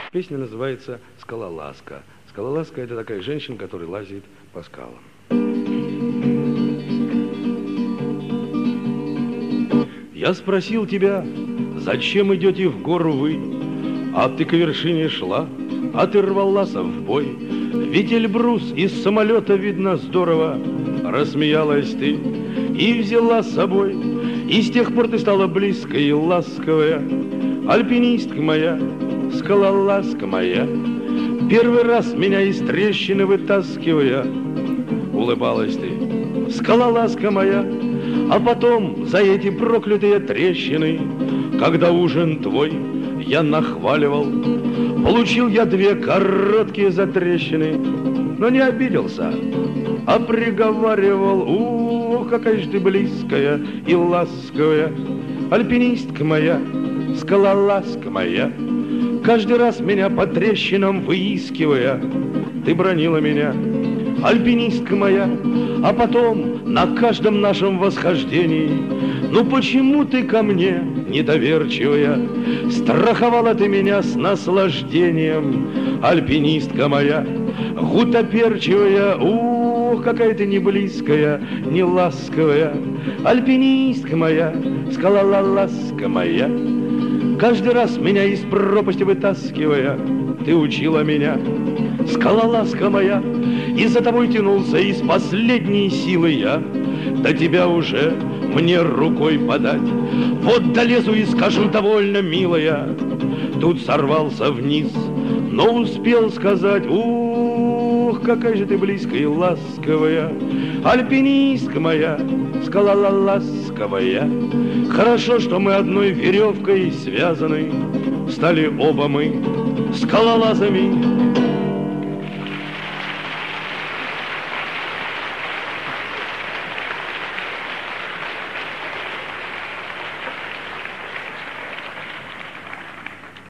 Песня называется «Скалолазка». Скалолазка – это такая женщина, которая лазит по скалам. Я спросил тебя, зачем идете в гору вы? А ты к вершине шла, а ты рвалась в бой. Ведь Эльбрус из самолета видно здорово. Рассмеялась ты и взяла с собой. И с тех пор ты стала близкая и ласковая. Альпинистка моя, скалолазка моя. Первый раз меня из трещины вытаскивая. Улыбалась ты, скалолазка моя. А потом за эти проклятые трещины, когда ужин твой я нахваливал, получил я 2 короткие затрещины, но не обиделся, а приговаривал: какая же ты близкая и ласковая, альпинистка моя, скалолазка моя. Каждый раз меня по трещинам выискивая, ты бранила меня, альпинистка моя. А потом на каждом нашем восхождении: ну почему ты ко мне недоверчивая? Страховала ты меня с наслаждением, альпинистка моя, гутоперчивая. Какая ты не близкая, не ласковая, альпинистка моя, скалолазка моя. Каждый раз меня из пропасти вытаскивая, ты учила меня, скалолазка моя. И за тобой тянулся из последней силы я, до тебя уже мне рукой подать. Вот долезу и скажу: довольно, милая. Тут сорвался вниз, но успел сказать: какая же ты близкая и ласковая, альпинистка моя, скалолазковая. Хорошо, что мы одной веревкой связаны, стали оба мы скалолазами.